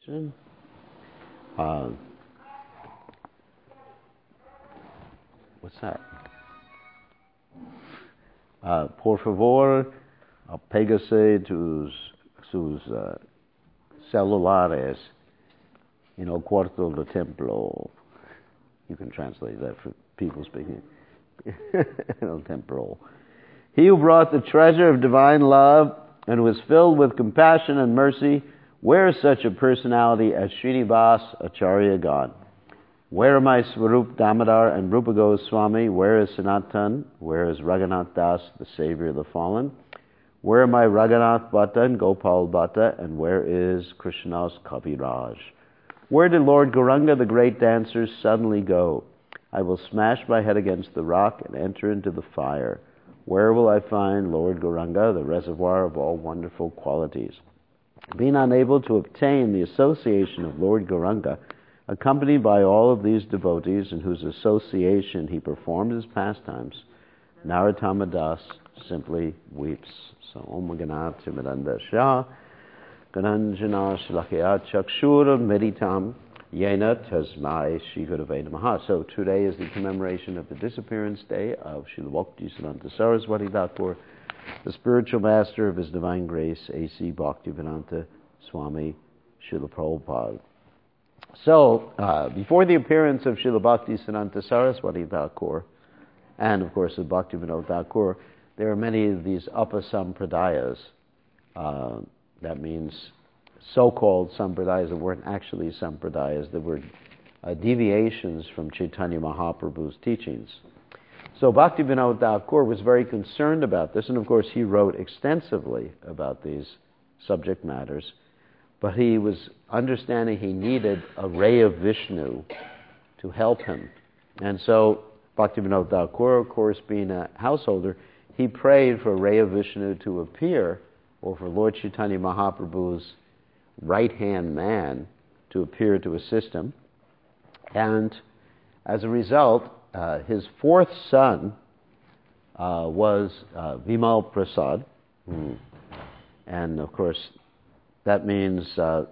question. What's that? Por favor, apégase sus celulares en el cuarto del templo. You can translate that for people speaking. El templo. He who brought the treasure of divine love and was filled with compassion and mercy, where is such a personality as Srinivas Acharya God? Where are my Swarup Damodar and Rupa Goswami? Where is Sanatan? Where is Raghunath Das, the savior of the fallen? Where are my Raghunath Bhatta and Gopal Bhatta? And where is Krishna's Kaviraj? Where did Lord Gauranga, the great dancer, suddenly go? I will smash my head against the rock and enter into the fire. Where will I find Lord Gauranga, the reservoir of all wonderful qualities? Being unable to obtain the association of Lord Gauranga, accompanied by all of these devotees in whose association he performed his pastimes, Narottama Das simply weeps. So, Om Ganati Miranda Shah, Gananjana Shlakya Chakshura Meditam, Yena Tasmai Shri Gurave Namaha. So today is the commemoration of the disappearance day of Srila Bhaktivedanta Saraswati Thakur, the spiritual master of His Divine Grace, A.C. Bhaktivedanta Swami Srila Prabhupada. So, before the appearance of Srila Bhaktisiddhanta Saraswati Thakur, and of course of Bhaktivinoda Thakur, there are many of these Upasampradayas. That means so-called sampradayas that weren't actually sampradayas, that were deviations from Chaitanya Mahaprabhu's teachings. So Bhaktivinoda Thakur was very concerned about this, and of course he wrote extensively about these subject matters, but he was understanding he needed a ray of Vishnu to help him. And so Bhaktivinoda Thakur, of course, being a householder, he prayed for a ray of Vishnu to appear, or for Lord Chaitanya Mahaprabhu's right-hand man to appear to assist him. And as a result, his fourth son was Vimal Prasad. And of course, that means the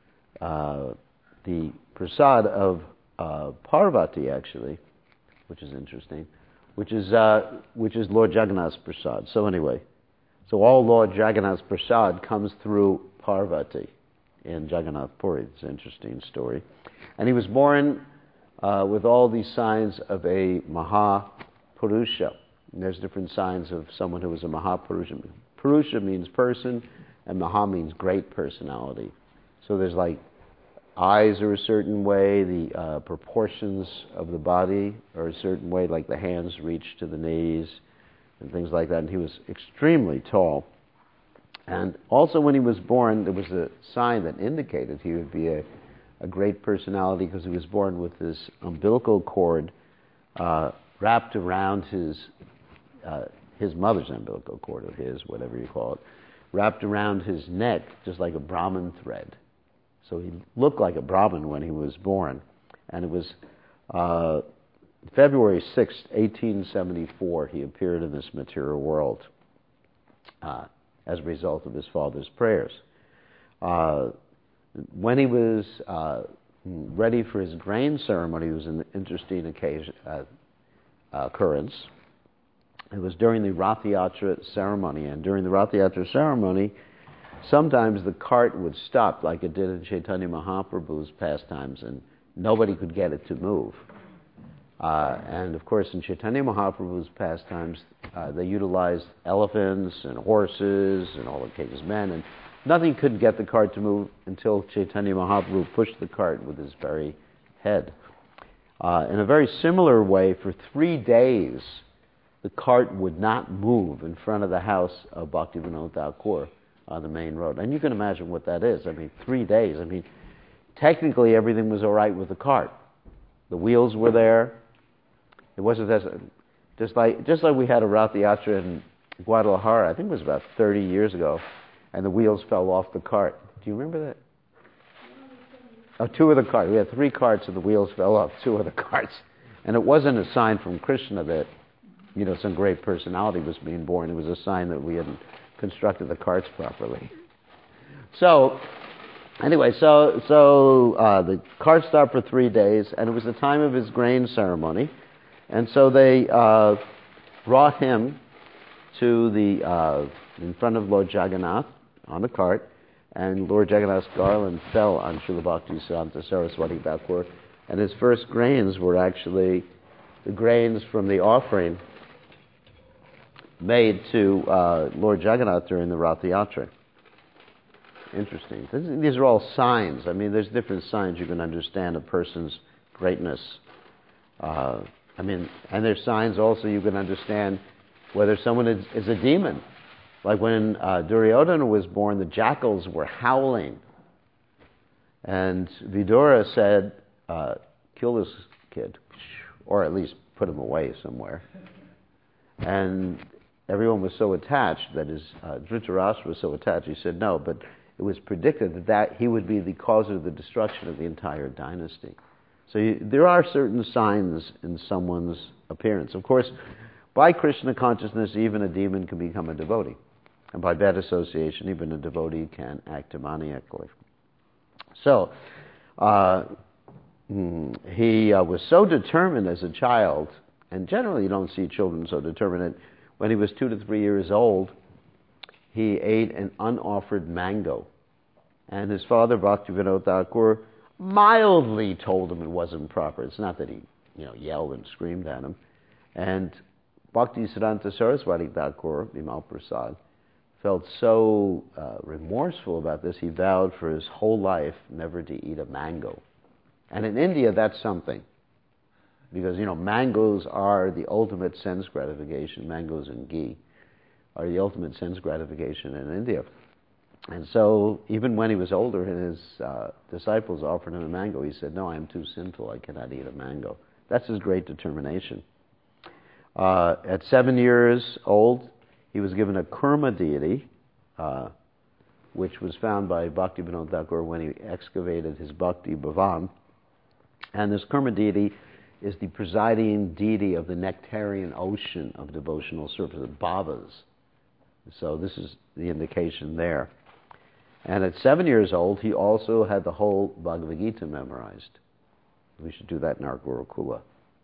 Prasad of Parvati, actually, which is interesting, which is Lord Jagannath's Prasad. So anyway, so all Lord Jagannath's Prasad comes through Parvati in Jagannath Puri. It's an interesting story. And he was born with all these signs of a Mahapurusha. And there's different signs of someone who is a Mahapurusha. Purusha means person, and Maha means great personality. So there's like eyes are a certain way, the proportions of the body are a certain way, like the hands reach to the knees and things like that. And he was extremely tall. And also when he was born, there was a sign that indicated he would be a great personality, because he was born with this umbilical cord wrapped around his mother's umbilical cord, or his, whatever you call it, wrapped around his neck, just like a Brahmin thread. So he looked like a Brahmin when he was born. And it was February 6th, 1874, he appeared in this material world as a result of his father's prayers. When he was ready for his grain ceremony, it was an interesting occurrence. It was during the Rath Yatra ceremony, and during the Rath Yatra ceremony, sometimes the cart would stop, like it did in Chaitanya Mahaprabhu's pastimes, and nobody could get it to move. And of course, in Chaitanya Mahaprabhu's pastimes, they utilized elephants and horses and all the king's men, and nothing could get the cart to move until Chaitanya Mahaprabhu pushed the cart with his very head. In a very similar way, for 3 days, the cart would not move in front of the house of Bhaktivinoda Thakur on the main road. And you can imagine what that is. I mean, 3 days. I mean, technically everything was all right with the cart. The wheels were there. It wasn't just like we had a Rath Yatra in Guadalajara, I think it was about 30 years ago, and the wheels fell off the cart. Do you remember that? Oh, 2 of the carts. We had 3 carts and the wheels fell off 2 of the carts. And it wasn't a sign from Krishna that, some great personality was being born. It was a sign that we hadn't constructed the carts properly. So, Anyway, so the cart stopped for 3 days, and it was the time of his grain ceremony. And so they brought him to in front of Lord Jagannath on the cart, and Lord Jagannath's garland fell on Srila Bhaktisiddhanta Saraswati Thakur, and his first grains were actually the grains from the offering made to Lord Jagannath during the Rath Yatra. Interesting. These are all signs. I mean, there's different signs you can understand a person's greatness. And there's signs also you can understand whether someone is a demon. Like when Duryodhana was born, the jackals were howling. And Vidura said, kill this kid, or at least put him away somewhere. And everyone was so attached, that is, Dhritarashtra was so attached, he said no, but it was predicted that he would be the cause of the destruction of the entire dynasty. So there are certain signs in someone's appearance. Of course, by Krishna consciousness, even a demon can become a devotee. And by bad association, even a devotee can act demoniacally. So, he was so determined as a child, and generally you don't see children so determined. When he was 2 to 3 years old, he ate an unoffered mango. And his father, Bhaktivinoda Thakur, mildly told him it wasn't proper. It's not that he yelled and screamed at him. And Bhaktisiddhanta Saraswati Thakur, Bimal Prasad, felt so remorseful about this, he vowed for his whole life never to eat a mango. And in India, that's something. Because, mangoes are the ultimate sense gratification. Mangoes and ghee are the ultimate sense gratification in India. And so, even when he was older and his disciples offered him a mango, he said, no, I am too sinful, I cannot eat a mango. That's his great determination. At 7 years old, he was given a Kurma deity, which was found by Bhaktivinoda Thakur when he excavated his Bhakti Bhavan. And this Kurma deity is the presiding deity of the nectarian ocean of devotional service, the bhavas. So this is the indication there. And at 7 years old, he also had the whole Bhagavad Gita memorized. We should do that in our Gurukula.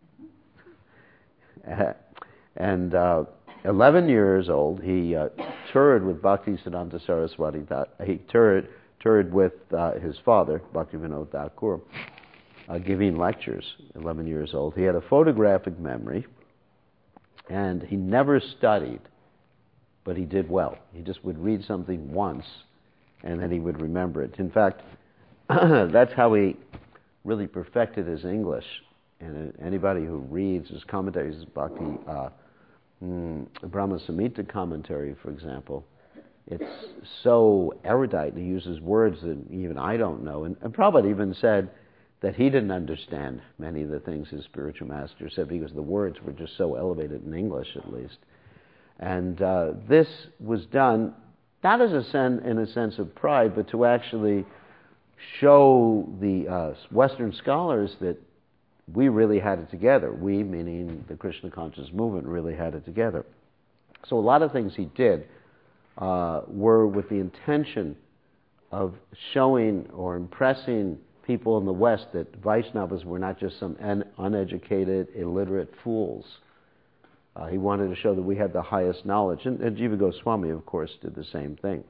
And 11 years old, he toured with Bhaktisiddhanta Saraswati. He toured with his father, Bhaktivinoda Thakur, giving lectures. 11 years old. He had a photographic memory, and he never studied, but he did well. He just would read something once, and then he would remember it. In fact, that's how he really perfected his English. And anybody who reads his commentaries, his Bhakti Brahma Samhita commentary, for example, it's so erudite. He uses words that even I don't know. And Prabhupada even said that he didn't understand many of the things his spiritual master said because the words were just so elevated in English, at least. And this was done not as in a sense of pride, but to actually show the Western scholars that we really had it together. We, meaning the Krishna conscious movement, really had it together. So a lot of things he did were with the intention of showing or impressing people in the West that Vaishnavas were not just some uneducated, illiterate fools. He wanted to show that we had the highest knowledge. And Jiva Goswami, of course, did the same thing.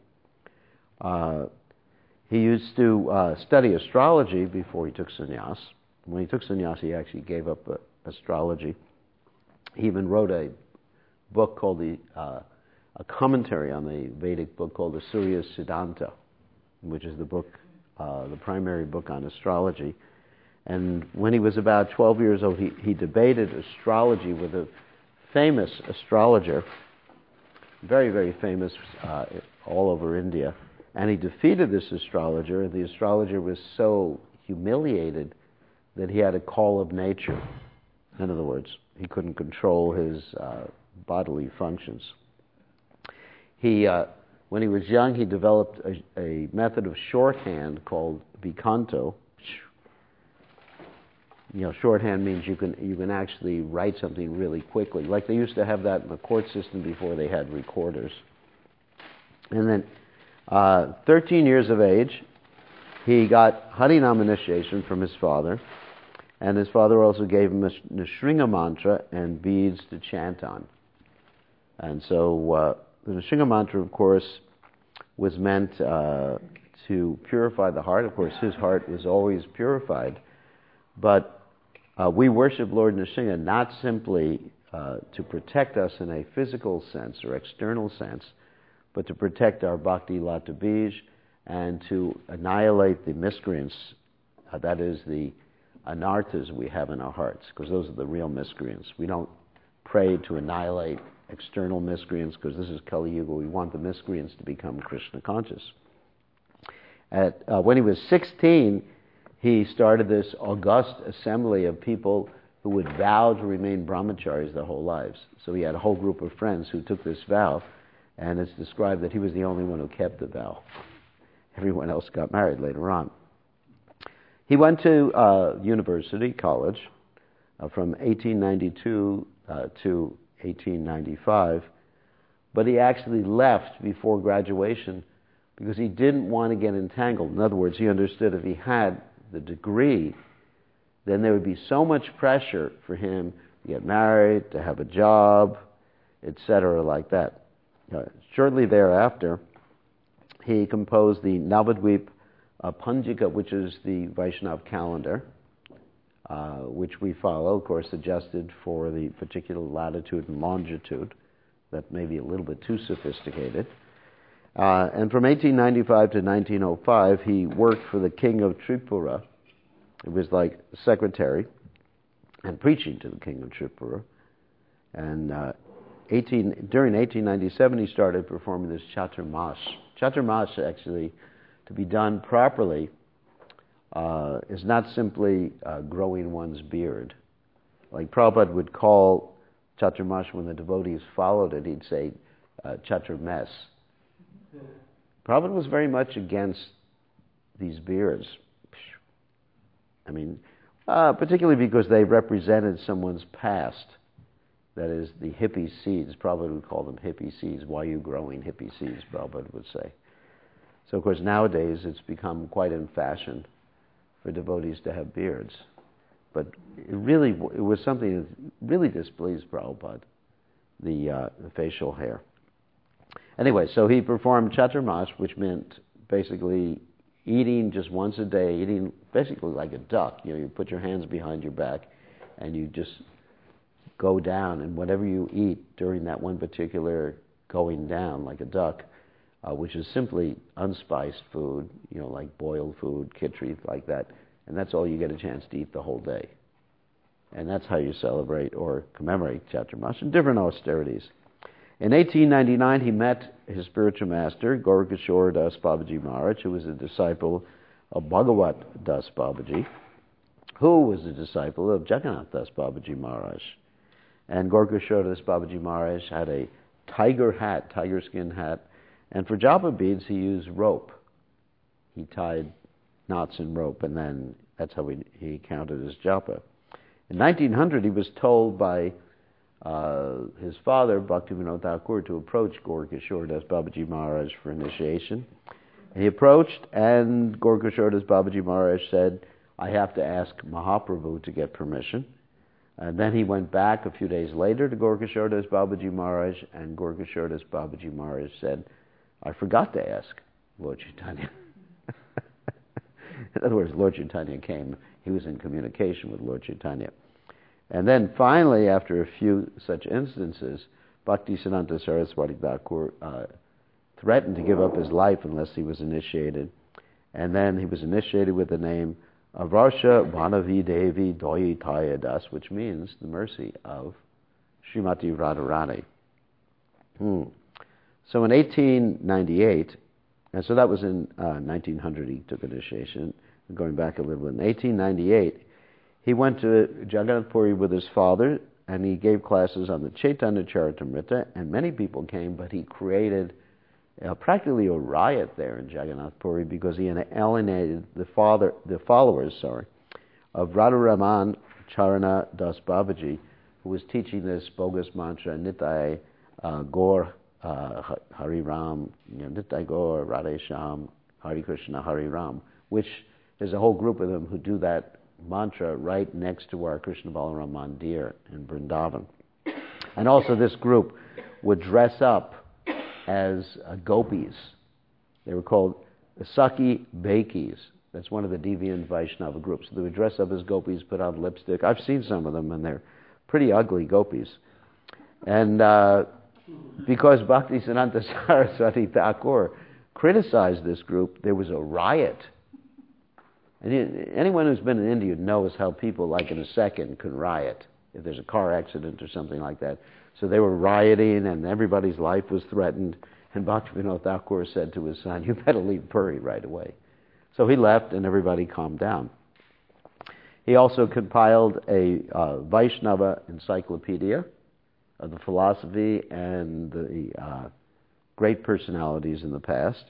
He used to study astrology before he took sannyas. When he took sannyas, he actually gave up astrology. He even wrote a book called a commentary on the Vedic book called the Surya Siddhanta, which is the book, the primary book on astrology. And when he was about 12 years old, he debated astrology with a famous astrologer, very, very famous all over India. And he defeated this astrologer. The astrologer was so humiliated that he had a call of nature. In other words, he couldn't control his bodily functions. When he was young, he developed a method of shorthand called Vikanto. Shorthand means you can actually write something really quickly. Like they used to have that in the court system before they had recorders. And then, 13 years of age, He got Harinam initiation from his father, and his father also gave him a Nrsinga mantra and beads to chant on. And so the Nrsinga mantra, of course, was meant to purify the heart. Of course, his heart was always purified. But we worship Lord Nrsinga not simply to protect us in a physical sense or external sense, but to protect our bhakti lata bij and to annihilate the miscreants, that is the anarthas we have in our hearts, because those are the real miscreants. We don't pray to annihilate external miscreants, because this is Kali Yuga. We want the miscreants to become Krishna conscious. When he was 16, he started this august assembly of people who would vow to remain brahmacharis their whole lives. So he had a whole group of friends who took this vow, and it's described that he was the only one who kept the vow. Everyone else got married later on. He went to university, college, from 1892 to 1895, but he actually left before graduation because he didn't want to get entangled. In other words, he understood if he had the degree, then there would be so much pressure for him to get married, to have a job, etc., like that. Shortly thereafter, he composed the Navadvip Panjika, which is the Vaishnav calendar, which we follow, of course, adjusted for the particular latitude and longitude. That may be a little bit too sophisticated. And from 1895 to 1905, he worked for the king of Tripura. It was like secretary and preaching to the king of Tripura. And during 1897, he started performing this Chaturmas. Chaturmas, actually, to be done properly, is not simply growing one's beard. Like Prabhupada would call Chaturmas, when the devotees followed it, he'd say Chaturmes. Prabhupada was very much against these beards. I mean, particularly because they represented someone's past. That is, the hippie seeds. Prabhupada would call them hippie seeds. Why are you growing hippie seeds, Prabhupada would say. So, of course, nowadays it's become quite in fashion for devotees to have beards. But it was something that really displeased Prabhupada, the facial hair. Anyway, so he performed Chaturmas, which meant basically eating just once a day, eating basically like a duck. You put your hands behind your back and you just go down, and whatever you eat during that one particular going down, like a duck, which is simply unspiced food, like boiled food, khichdi, like that, and that's all you get a chance to eat the whole day. And that's how you celebrate or commemorate Chaturmas and different austerities. In 1899, he met his spiritual master, Gaurkishore Das Babaji Maharaj, who was a disciple of Bhagavat Das Babaji, who was a disciple of Jagannath Das Babaji Maharaj. And Gaurkishore Das Babaji Maharaj had a tiger skin hat, and for japa beads he used rope. He tied knots in rope, and then that's how he counted as japa. In 1900, he was told by his father, Bhaktivinoda Thakur, to approach Gaurkishore Das Babaji Maharaj for initiation. He approached, and Gaurkishore Das Babaji Maharaj said, I have to ask Mahaprabhu to get permission. And then he went back a few days later to Gaurkishore Das Babaji Maharaj, and Gaurkishore Das Babaji Maharaj said, I forgot to ask Lord Chaitanya. In other words, Lord Chaitanya came. He was in communication with Lord Chaitanya. And then finally, after a few such instances, Bhaktisiddhanta Saraswati Thakur threatened to give up his life unless he was initiated. And then he was initiated with the name Avarsha Bhanavi Devi Doyitaya Das, which means the mercy of Srimati Radharani. So in 1898, and so that was in 1900 he took initiation, going back a little bit. In 1898, he went to Jagannath Puri with his father, and he gave classes on the Chaitanya Charitamrita, and many people came, but he created practically a riot there in Jagannath Puri because he alienated the followers of Radharaman Charana Das Babaji, who was teaching this bogus mantra, Nitai Gaur Hari Ram, Nitai Gaur Radhe Sham, Hari Krishna Hari Ram, which there's a whole group of them who do that mantra right next to our Krishna Balaram Mandir in Vrindavan. And also this group would dress up as gopis. They were called Saki Bekis. That's one of the deviant Vaishnava groups. They would dress up as gopis, put on lipstick. I've seen some of them, and they're pretty ugly gopis. And because Bhaktisiddhanta Saraswati Thakur criticized this group, there was a riot. And anyone who's been in India knows how people, like in a second, can riot if there's a car accident or something like that. So they were rioting, and everybody's life was threatened. And Bhaktivinoda Thakur said to his son, "You better leave Puri right away." So he left, and everybody calmed down. He also compiled a Vaishnava encyclopedia of the philosophy and the great personalities in the past.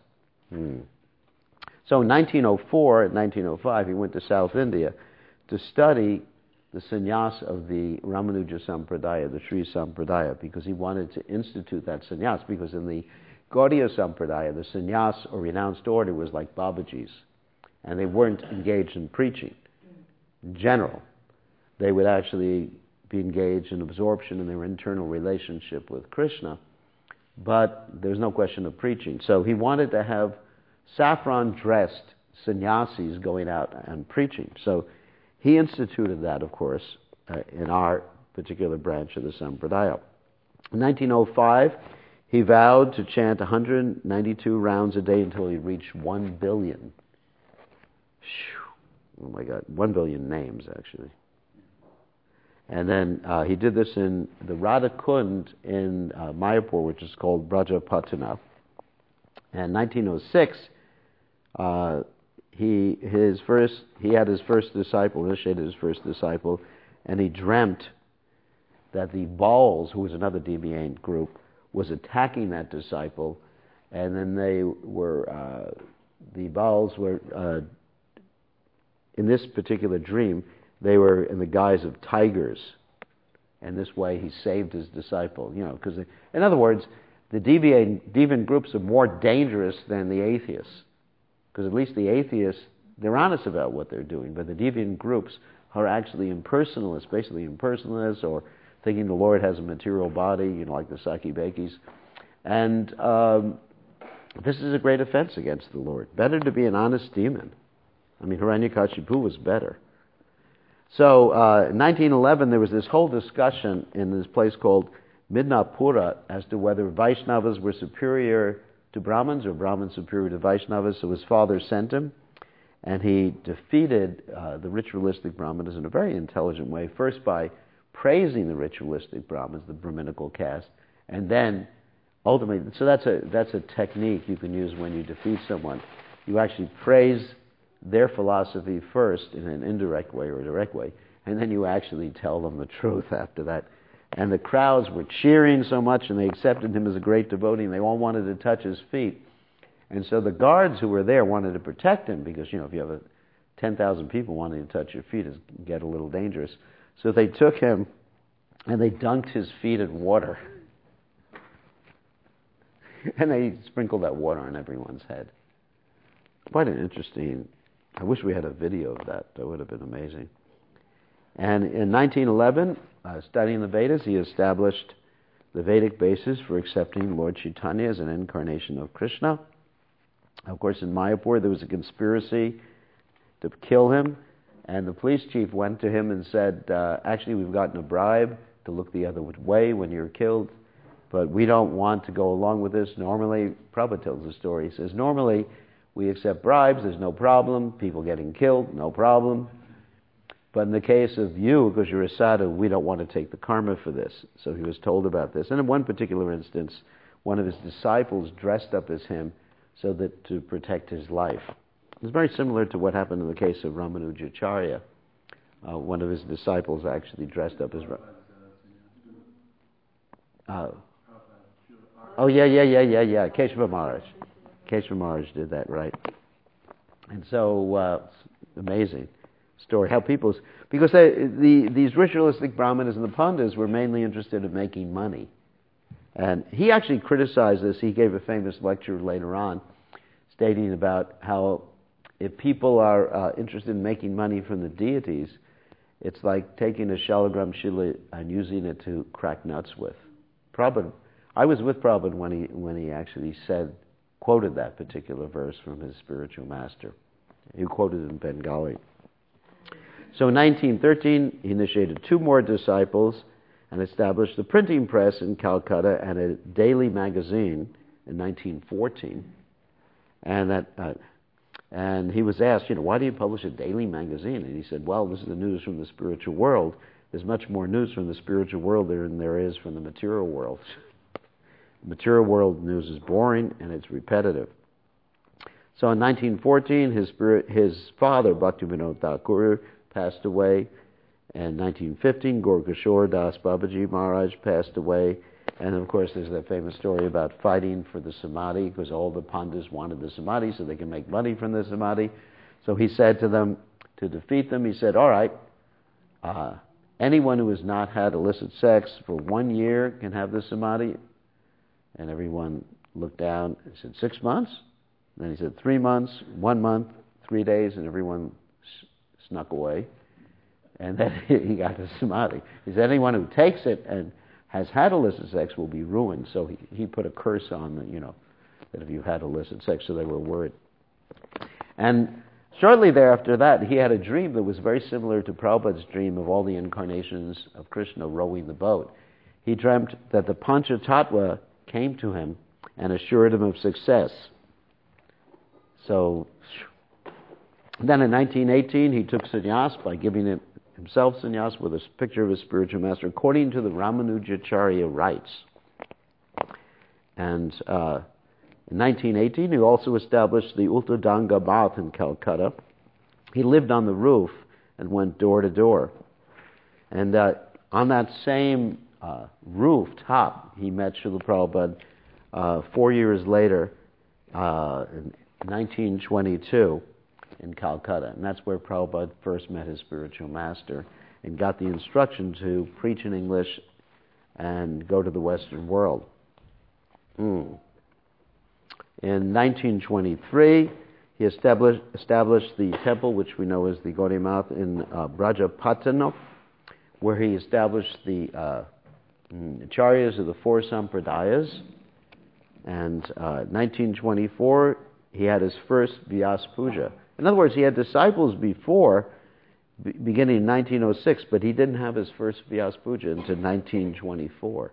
So in 1904 and 1905, he went to South India to study the sannyas of the Ramanuja Sampradaya, the Sri Sampradaya, because he wanted to institute that sannyas, because in the Gaudiya Sampradaya, the sannyas or renounced order was like Babaji's, and they weren't engaged in preaching. In general, they would actually be engaged in absorption in their internal relationship with Krishna, but there's no question of preaching. So he wanted to have saffron-dressed sannyasis going out and preaching. So he instituted that, of course, in our particular branch of the Sampradaya. In 1905, he vowed to chant 192 rounds a day until he reached 1 billion. Oh my God, 1 billion names, actually. And then he did this in the Radha Kund in Mayapur, which is called Brajapatana. And 1906, he had his first disciple, initiated his first disciple, and he dreamt that the Bauls, who was another deviant group, was attacking that disciple, and then the Bauls were, in this particular dream, they were in the guise of tigers, and this way he saved his disciple. Because in other words, the deviant groups are more dangerous than the atheists, because at least the atheists, they're honest about what they're doing, but the deviant groups are actually impersonalists, basically impersonalists, or thinking the Lord has a material body, like the Saki Bekis. And this is a great offense against the Lord. Better to be an honest demon. I mean, Hiranyakashipu was better. So in 1911, there was this whole discussion in this place called Midnapura as to whether Vaishnavas were superior to Brahmins or Brahmins superior to Vaishnavas. So his father sent him, and he defeated the ritualistic Brahmanas in a very intelligent way, first by praising the ritualistic Brahmins, the Brahminical caste, and then ultimately, so that's a technique you can use when you defeat someone. You actually praise their philosophy first in an indirect way or a direct way, and then you actually tell them the truth after that. And the crowds were cheering so much, and they accepted him as a great devotee, and they all wanted to touch his feet. And so the guards who were there wanted to protect him, because, if you have 10,000 people wanting to touch your feet, it can get a little dangerous. So they took him, and they dunked his feet in water. And they sprinkled that water on everyone's head. Quite an interesting... I wish we had a video of that. That would have been amazing. And in 1911, studying the Vedas, he established the Vedic basis for accepting Lord Chaitanya as an incarnation of Krishna. Of course, in Mayapur, there was a conspiracy to kill him, and the police chief went to him and said, actually, we've gotten a bribe to look the other way when you're killed, but we don't want to go along with this. Normally, Prabhupada tells the story, he says, normally, we accept bribes, there's no problem. People getting killed, no problem. But in the case of you, because you're a sadhu, we don't want to take the karma for this. So he was told about this. And in one particular instance, one of his disciples dressed up as him so that to protect his life. It's very similar to what happened in the case of Ramanujacharya. One of his disciples actually dressed up as... Keshava Maharaj. Keshava Maharaj did that, right? And so, amazing story. How people... Because these ritualistic Brahmanas and the Pandas were mainly interested in making money. And he actually criticized this. He gave a famous lecture later on, stating about how if people are interested in making money from the deities, it's like taking a Shalagram Shila and using it to crack nuts with. Prabhupada, I was with Prabhupada when he actually quoted that particular verse from his spiritual master. He quoted it in Bengali. So in 1913, he initiated 2 more disciples and established a printing press in Calcutta and a daily magazine in 1914. And he was asked, why do you publish a daily magazine? And he said, well, this is the news from the spiritual world. There's much more news from the spiritual world than there is from the material world. The material world news is boring and it's repetitive. So in 1914, his father, Bhaktivinoda Thakur, passed away. In 1915, Gaurkishore Das Babaji Maharaj passed away. And of course, there's that famous story about fighting for the samadhi, because all the pandits wanted the samadhi so they can make money from the samadhi. So he said to them, to defeat them, he said, all right, anyone who has not had illicit sex for 1 year can have the samadhi. And everyone looked down and said, 6 months? And then he said, 3 months, 1 month, 3 days, and everyone snuck away. And then he got the samadhi. He said, anyone who takes it and has had illicit sex will be ruined. So he put a curse on that if you had illicit sex, so they were worried. And shortly thereafter that, he had a dream that was very similar to Prabhupada's dream of all the incarnations of Krishna rowing the boat. He dreamt that the Panchatattva came to him and assured him of success. So then in 1918, he took sannyas by giving himself sannyas with a picture of his spiritual master, according to the Ramanujacharya rites. And in 1918, he also established the Ultadanga Bath in Calcutta. He lived on the roof and went door to door. And on that same rooftop, he met Srila Prabhupada 4 years later, in 1922, in Calcutta. And that's where Prabhupada first met his spiritual master and got the instruction to preach in English and go to the Western world. In 1923, he established the temple, which we know as the Gaudiya Math, in Brajapatana, where he established the acharyas of the 4 sampradayas. And 1924, he had his first Vyas Puja. In other words, he had disciples before, beginning in 1906, but he didn't have his first Vyas Puja until 1924.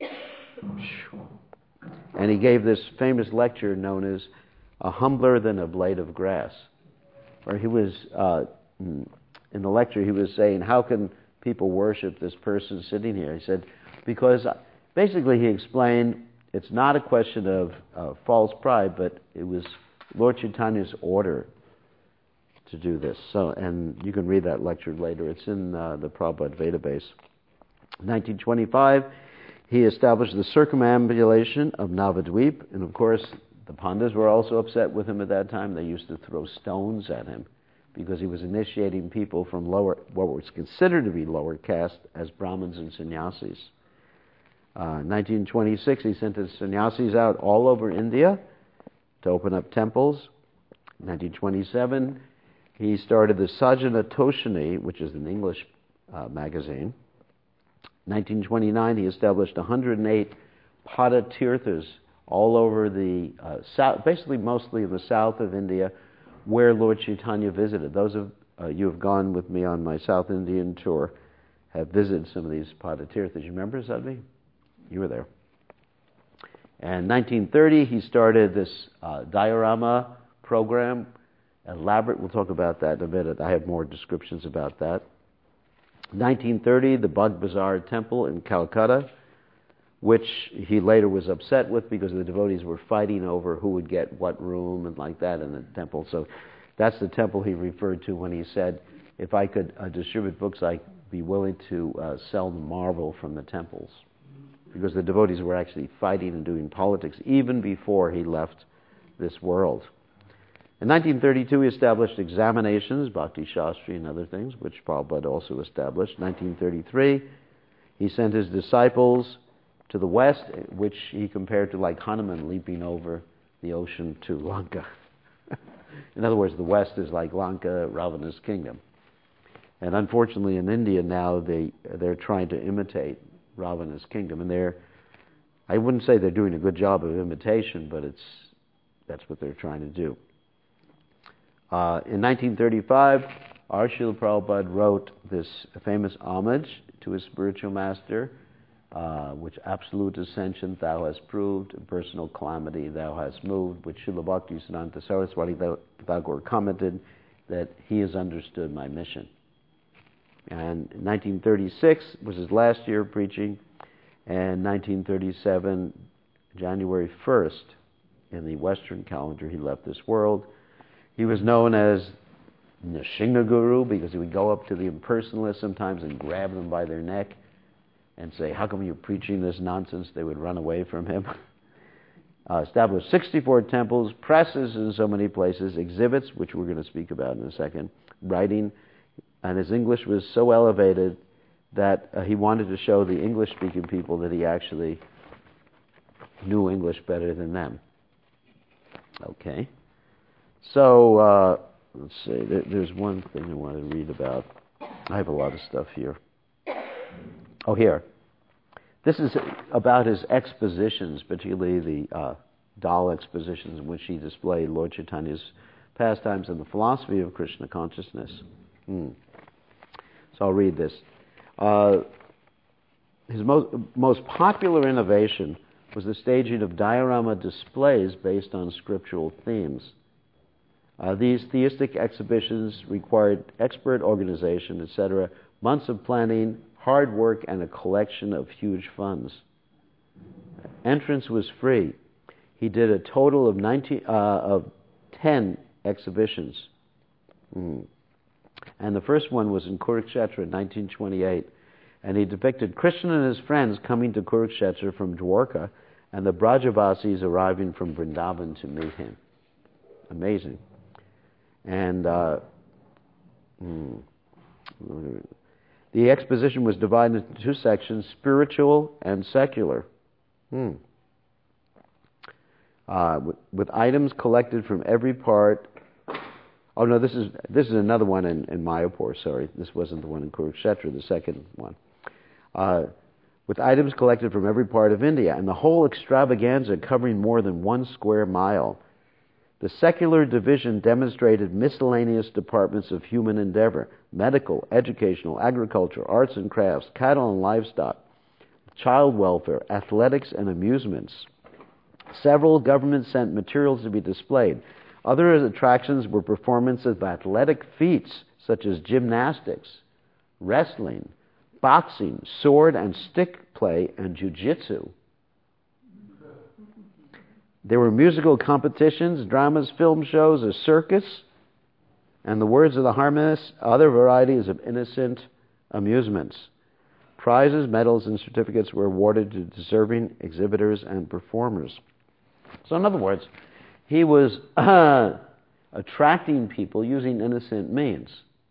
And he gave this famous lecture known as "A Humbler Than a Blade of Grass," where he was, in the lecture, he was saying, how can people worship this person sitting here? He said, because basically he explained it's not a question of false pride, but it was Lord Chaitanya's order to do this. So, and you can read that lecture later. It's in the Prabhupada Vedabase. 1925, he established the circumambulation of Navadvip, and of course, the Pandits were also upset with him at that time. They used to throw stones at him because he was initiating people from what was considered to be lower caste as Brahmins and sannyasis. 1926, he sent his sannyasis out all over India to open up temples. 1927, he started the Sajjana Toshini, which is an English magazine. 1929, he established 108 Pada Tirthas all over the south, basically mostly in the south of India, where Lord Chaitanya visited. Those of you who have gone with me on my South Indian tour have visited some of these Pada Tirthas. You remember, Sadhvi? You were there. And 1930, he started this diorama program, elaborate. We'll talk about that in a minute. I have more descriptions about that. 1930, the Bug Bazaar Temple in Calcutta, which he later was upset with because the devotees were fighting over who would get what room and like that in the temple. So that's the temple he referred to when he said, if I could distribute books, I'd be willing to sell the marble from the temples. Because the devotees were actually fighting and doing politics even before he left this world. In 1932, he established examinations, Bhakti Shastri and other things, which Prabhupada also established. 1933, he sent his disciples to the west, which he compared to like Hanuman leaping over the ocean to Lanka. In other words, the West is like Lanka, Ravana's kingdom. And unfortunately in India now they're trying to imitate Ravana's kingdom. And I wouldn't say they're doing a good job of imitation, but that's what they're trying to do. In 1935, our Srila Prabhupada wrote this famous homage to his spiritual master, which absolute ascension thou hast proved, personal calamity thou hast moved, which Srila Bhaktisiddhanta Saraswati Thakur commented that he has understood my mission. And in 1936 was his last year of preaching, and 1937, January 1st, in the Western calendar, he left this world. He was known as Nrsimha Guru because he would go up to the impersonalists sometimes and grab them by their neck and say, how come you're preaching this nonsense? They would run away from him. Established 64 temples, presses in so many places, exhibits, which we're going to speak about in a second, writing, and his English was so elevated that he wanted to show the English-speaking people that he actually knew English better than them. Okay. So, let's see, there's one thing I want to read about. I have a lot of stuff here. Oh, here. This is about his expositions, particularly the doll expositions in which he displayed Lord Chaitanya's pastimes and the philosophy of Krishna consciousness. So I'll read this. His most popular innovation was the staging of diorama displays based on scriptural themes. These theistic exhibitions required expert organization, etc., months of planning, hard work, and a collection of huge funds. Entrance was free. He did a total of 10 exhibitions. And the first one was in Kurukshetra in 1928. And he depicted Krishna and his friends coming to Kurukshetra from Dwarka and the Brajavasis arriving from Vrindavan to meet him. Amazing. And the exposition was divided into two sections, spiritual and secular. With items collected from every part. Oh no, this is another one in Mayapur, sorry. This wasn't the one in Kurukshetra, the second one. With items collected from every part of India, and the whole extravaganza covering more than 1 square mile. The secular division demonstrated miscellaneous departments of human endeavor: medical, educational, agriculture, arts and crafts, cattle and livestock, child welfare, athletics and amusements. Several governments sent materials to be displayed. Other attractions were performances of athletic feats such as gymnastics, wrestling, boxing, sword and stick play, and jiu-jitsu. There were musical competitions, dramas, film shows, a circus, and the words of the harmonists, other varieties of innocent amusements. Prizes, medals, and certificates were awarded to deserving exhibitors and performers. So in other words, he was attracting people using innocent means.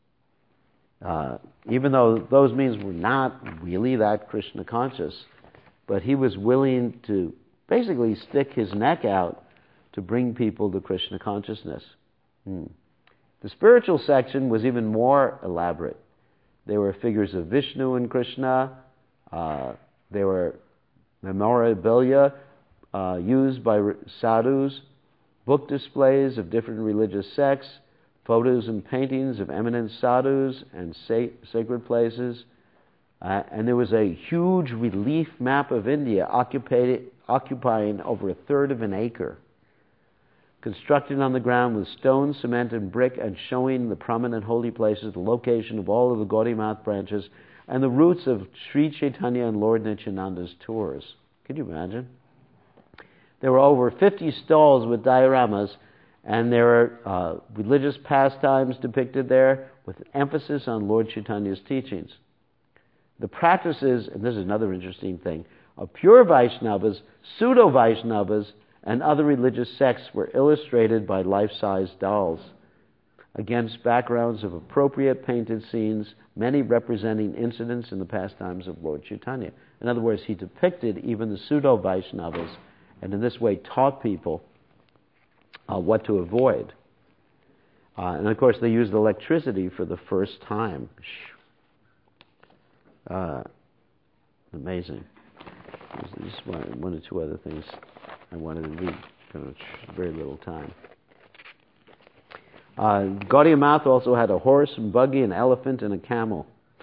Even though those means were not really that Krishna conscious, but he was willing to basically stick his neck out to bring people to Krishna consciousness. The spiritual section was even more elaborate. There were figures of Vishnu and Krishna. There were memorabilia used by sadhus, book displays of different religious sects, photos and paintings of eminent sadhus and sacred places. And there was a huge relief map of India occupying over 1/3 of an acre, constructed on the ground with stone, cement, and brick, and showing the prominent holy places, the location of all of the Gaudimath branches, and the routes of Sri Chaitanya and Lord Nityananda's tours. Can you imagine? There were over 50 stalls with dioramas, and there are religious pastimes depicted there with emphasis on Lord Chaitanya's teachings. The practices, and this is another interesting thing, of pure Vaishnavas, pseudo-Vaishnavas, and other religious sects were illustrated by life-size dolls against backgrounds of appropriate painted scenes, many representing incidents in the pastimes of Lord Chaitanya. In other words, he depicted even the pseudo-Vaishnavas, and in this way taught people what to avoid. And of course, they used electricity for the first time. Amazing. There's just one or two other things I wanted to read. Very little time. Gaudiya Math also had a horse, a buggy, an elephant, and a camel.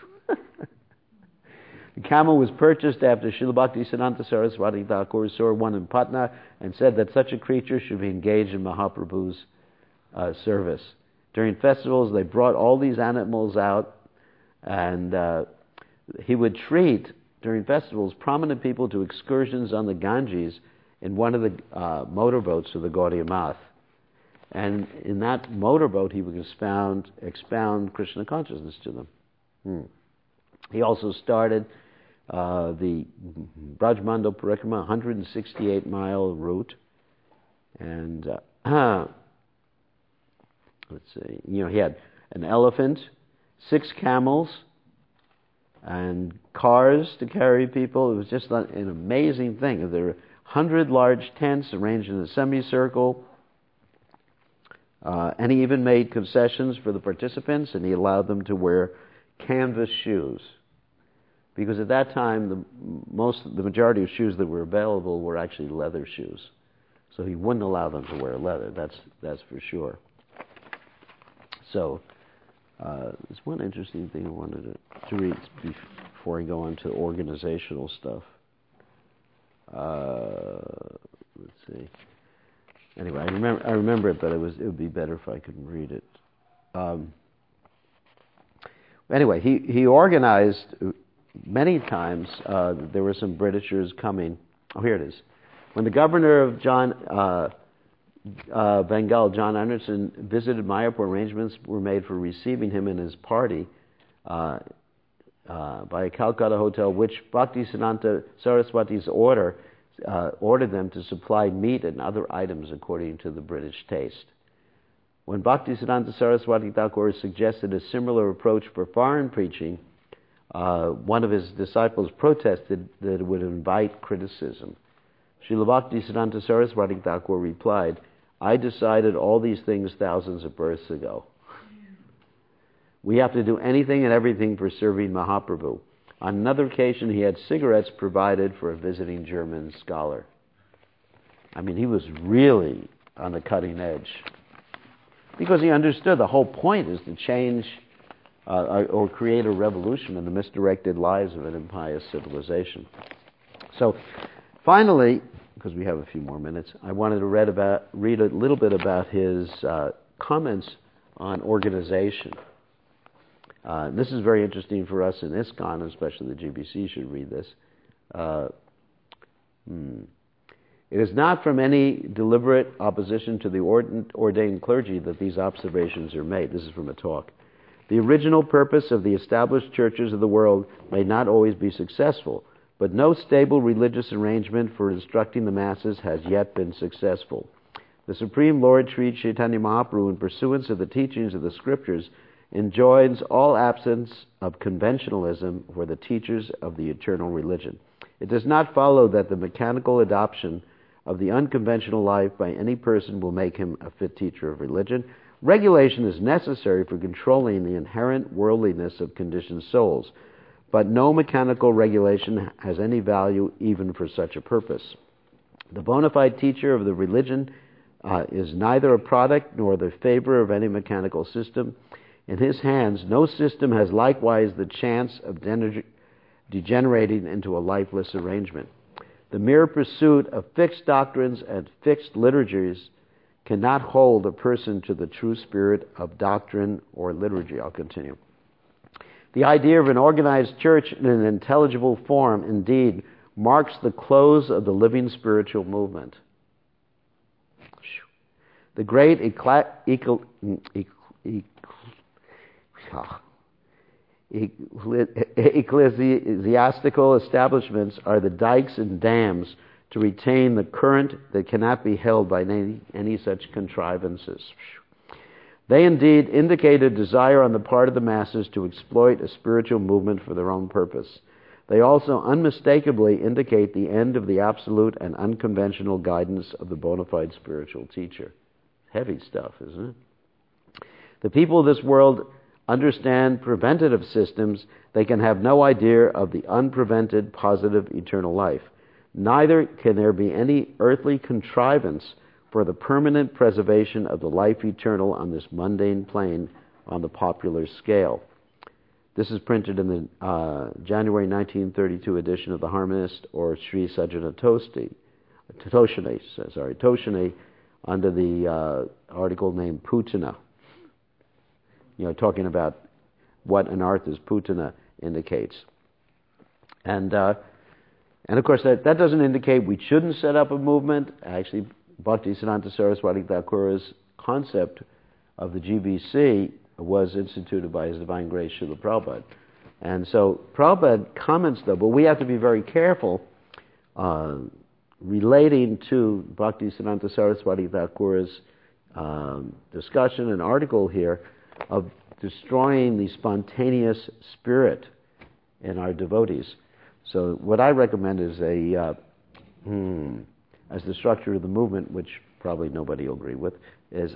The camel was purchased after Srila Bhaktisiddhanta Saraswati Thakur saw one in Patna and said that such a creature should be engaged in Mahaprabhu's service. During festivals, they brought all these animals out, and he would treat, during festivals, prominent people to excursions on the Ganges in one of the motorboats of the Gaudiya Math. And in that motorboat, he would expound Krishna consciousness to them. He also started the Brajmandal Parikrama, 168-mile route. And let's see, he had an elephant, 6 camels, and cars to carry people. It was just an amazing thing. There were 100 large tents arranged in a semicircle. And he even made concessions for the participants, and he allowed them to wear canvas shoes. Because at that time, the majority of shoes that were available were actually leather shoes. So he wouldn't allow them to wear leather, that's for sure. So, there's one interesting thing I wanted to read before I go on to organizational stuff. Let's see. Anyway, I remember it, but it would be better if I could read it. Anyway, he organized many times. There were some Britishers coming. Oh, here it is. When the governor of Bengal, John Anderson, visited Mayapur, arrangements were made for receiving him and his party by a Calcutta hotel, which Bhaktisiddhanta Saraswati's ordered them to supply meat and other items according to the British taste. When Bhaktisiddhanta Saraswati Thakur suggested a similar approach for foreign preaching, one of his disciples protested that it would invite criticism. Srila Bhaktisiddhanta Saraswati Thakur replied, "I decided all these things thousands of births ago. We have to do anything and everything for serving Mahaprabhu." On another occasion, he had cigarettes provided for a visiting German scholar. I mean, he was really on the cutting edge. Because he understood the whole point is to change or create a revolution in the misdirected lives of an impious civilization. So, finally, because we have a few more minutes, I wanted to read a little bit about his comments on organization. This is very interesting for us in ISKCON, especially the GBC should read this. It is not from any deliberate opposition to the ordained clergy that these observations are made. This is from a talk. The original purpose of the established churches of the world may not always be successful, but no stable religious arrangement for instructing the masses has yet been successful. The Supreme Lord Sri Chaitanya Mahaprabhu, in pursuance of the teachings of the Scriptures, enjoins all absence of conventionalism for the teachers of the eternal religion. It does not follow that the mechanical adoption of the unconventional life by any person will make him a fit teacher of religion. Regulation is necessary for controlling the inherent worldliness of conditioned souls, but no mechanical regulation has any value even for such a purpose. The bona fide teacher of the religion is neither a product nor the favor of any mechanical system. In his hands, no system has likewise the chance of degenerating into a lifeless arrangement. The mere pursuit of fixed doctrines and fixed liturgies cannot hold a person to the true spirit of doctrine or liturgy. I'll continue. The idea of an organized church in an intelligible form, indeed, marks the close of the living spiritual movement. The great ecclesiastical establishments are the dikes and dams to retain the current that cannot be held by any such contrivances. They indeed indicate a desire on the part of the masses to exploit a spiritual movement for their own purpose. They also unmistakably indicate the end of the absolute and unconventional guidance of the bona fide spiritual teacher. Heavy stuff, isn't it? The people of this world understand preventative systems. They can have no idea of the unprevented positive eternal life. Neither can there be any earthly contrivance for the permanent preservation of the life eternal on this mundane plane on the popular scale. This is printed in the January 1932 edition of the Harmonist, or Sri Sajjana Toshane, under the article named Putana. Talking about what an artha's Putana indicates. And of course, that doesn't indicate we shouldn't set up a movement. Actually, Bhaktisiddhanta Saraswati Thakura's concept of the GBC was instituted by His Divine Grace Srila Prabhupada. And so Prabhupada comments, though, but we have to be very careful relating to Bhaktisiddhanta Saraswati Thakura's discussion and article here of destroying the spontaneous spirit in our devotees. So what I recommend is as the structure of the movement, which probably nobody will agree with, is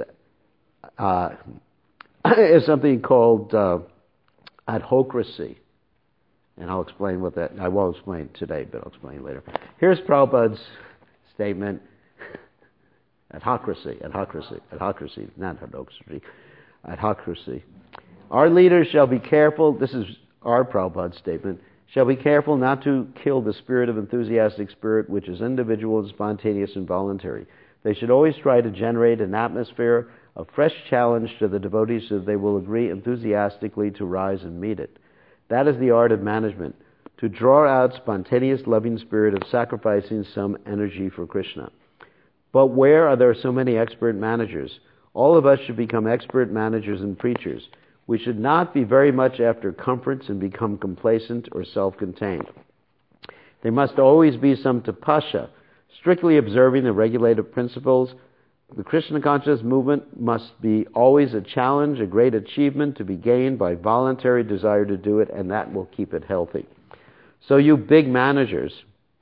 something called adhocracy. And I'll explain what that, I won't explain today, but I'll explain later. Here's Prabhupada's statement, adhocracy, not adhocracy, adhocracy. Our leaders shall be careful, this is our Prabhupada statement, shall be careful not to kill the spirit of enthusiastic spirit, which is individual, spontaneous, and voluntary. They should always try to generate an atmosphere of fresh challenge to the devotees so that they will agree enthusiastically to rise and meet it. That is the art of management, to draw out spontaneous loving spirit of sacrificing some energy for Krishna. But where are there so many expert managers? All of us should become expert managers and preachers. We should not be very much after comforts and become complacent or self-contained. There must always be some tapasya, strictly observing the regulative principles. The Krishna conscious movement must be always a challenge, a great achievement to be gained by voluntary desire to do it, and that will keep it healthy. So you big managers,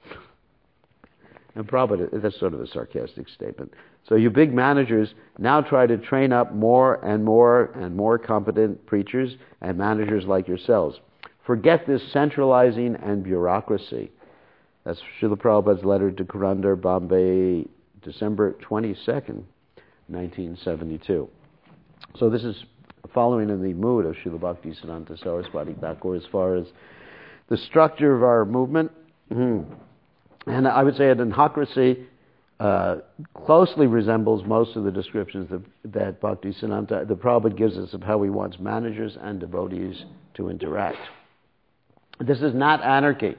and probably that's sort of a sarcastic statement. So you big managers now try to train up more and more competent preachers and managers like yourselves. Forget this centralizing and bureaucracy. That's Srila Prabhupada's letter to Kurandar, Bombay, December 22nd, 1972. So this is following in the mood of Srila Bhaktisiddhanta Saraswati Thakur as far as the structure of our movement. And I would say adhocracy closely resembles most of the descriptions that Bhaktisiddhanta, the Prabhupada gives us of how he wants managers and devotees to interact. This is not anarchy.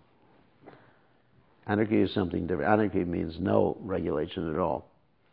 Anarchy is something different. Anarchy means no regulation at all.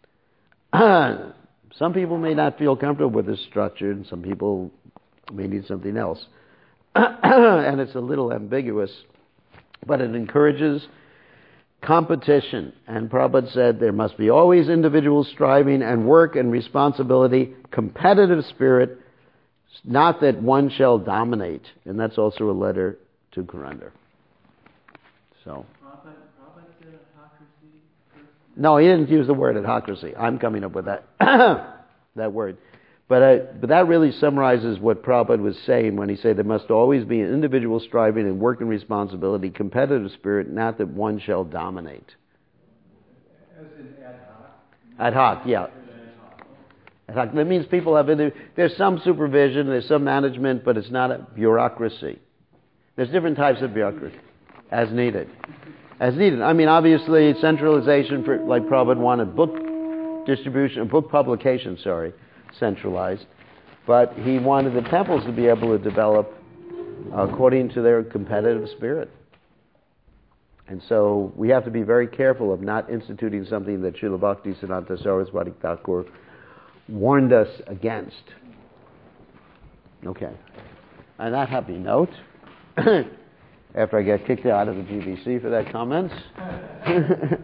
Some people may not feel comfortable with this structure, and some people may need something else. And it's a little ambiguous, but it encourages competition. And Prabhupada said there must be always individual striving and work and responsibility, competitive spirit, not that one shall dominate. And that's also a letter to Kurandar. So. Prabhupada said adhocracy first? No, he didn't use the word adhocracy. I'm coming up with that that word. But that really summarizes what Prabhupada was saying when he said there must always be an individual striving and work and responsibility, competitive spirit, not that one shall dominate. As in ad hoc? Ad hoc, yeah. Ad hoc. That means people have, there's some supervision, there's some management, but it's not a bureaucracy. There's different types of bureaucracy, as needed. As needed. I mean, obviously, centralization, for, like Prabhupada wanted book distribution, book publication, centralized, but he wanted the temples to be able to develop according to their competitive spirit. And so we have to be very careful of not instituting something that Srila Bhaktisiddhanta Saraswati Thakur warned us against. Okay. On that happy note, after I get kicked out of the GBC for that comment,